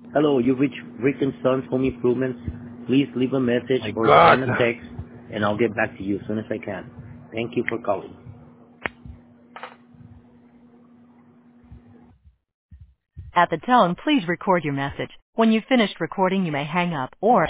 Hello, you've reached Rick and Sons Home Improvements. Please leave a message My or God. send a text, and I'll get back to you as soon as I can. Thank you for calling. At the tone, please record your message. When you've finished recording, you may hang up or